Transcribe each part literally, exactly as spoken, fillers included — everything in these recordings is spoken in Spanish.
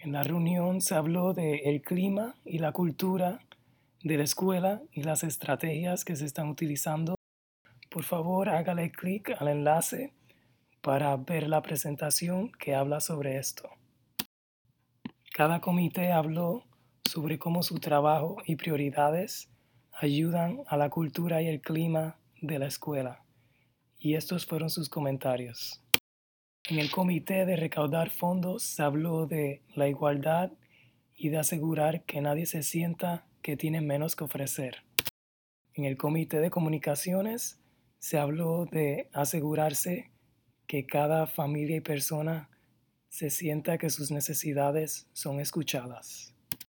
En la reunión se habló del clima y la cultura de la escuela y las estrategias que se están utilizando. Por favor, hágale clic al enlace para ver la presentación que habla sobre esto. Cada comité habló sobre cómo su trabajo y prioridades ayudan a la cultura y el clima de la escuela. Y estos fueron sus comentarios. En el comité de recaudar fondos se habló de la igualdad y de asegurar que nadie se sienta que tiene menos que ofrecer. En el comité de comunicaciones se habló de asegurarse que cada familia y persona se sienta que sus necesidades son escuchadas.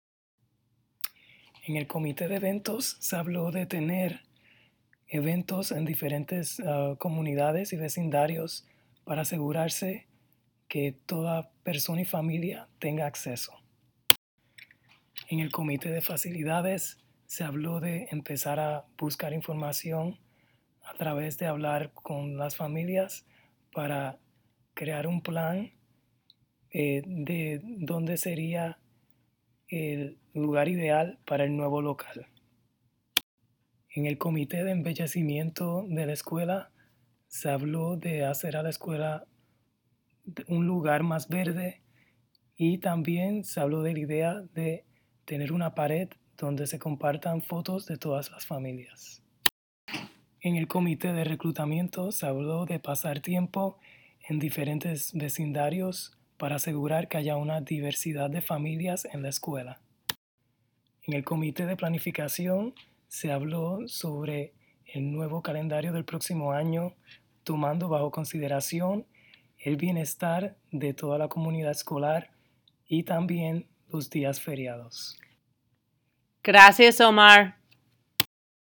En el comité de eventos se habló de tener eventos en diferentes uh, comunidades y vecindarios para asegurarse que toda persona y familia tenga acceso. En el comité de facilidades se habló de empezar a buscar información a través de hablar con las familias para crear un plan eh, de dónde sería el lugar ideal para el nuevo local. En el comité de embellecimiento de la escuela se habló de hacer a la escuela un lugar más verde y también se habló de la idea de tener una pared donde se compartan fotos de todas las familias. En el comité de reclutamiento se habló de pasar tiempo en diferentes vecindarios para asegurar que haya una diversidad de familias en la escuela. En el comité de planificación se habló sobre el nuevo calendario del próximo año, tomando bajo consideración el bienestar de toda la comunidad escolar y también los días feriados. Gracias, Omar.